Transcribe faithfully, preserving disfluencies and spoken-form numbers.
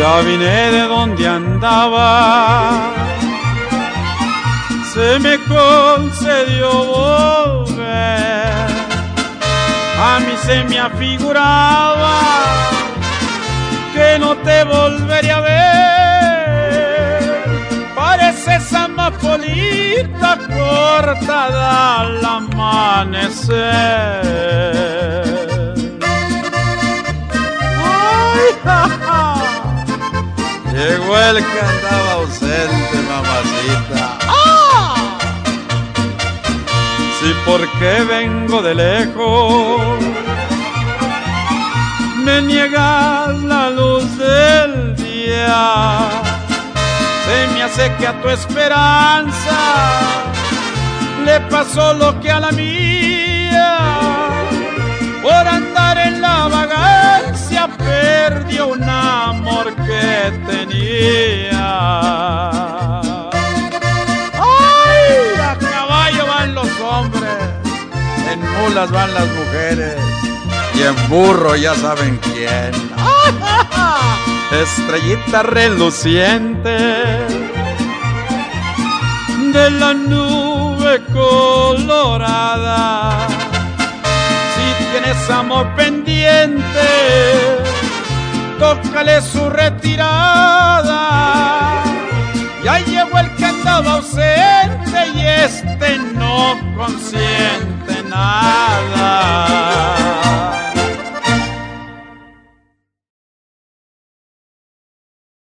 Ya vine de donde andaba, se me concedió volver. A mí se me afiguraba que no te volvería a ver. Pareces amapolita cortada al amanecer. Llegó el que andaba ausente, mamacita. ¡Ah! Sí, porque vengo de lejos, me niegas la luz del día. Se me hace que a tu esperanza le pasó lo que a la mía. Por andar en la vagancia perdió un amor que tenía. ¡Ay! A caballo van los hombres, en mulas van las mujeres, y en burro ya saben quién. Estrellita reluciente de la nube colorada, tienes amor pendiente, tócale su retirada. Ya llegó el que andaba ausente y este no consiente.